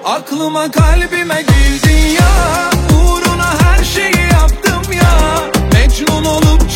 Aklıma kalbime girdin ya, uğruna her şeyi yaptım ya. Mecnun olup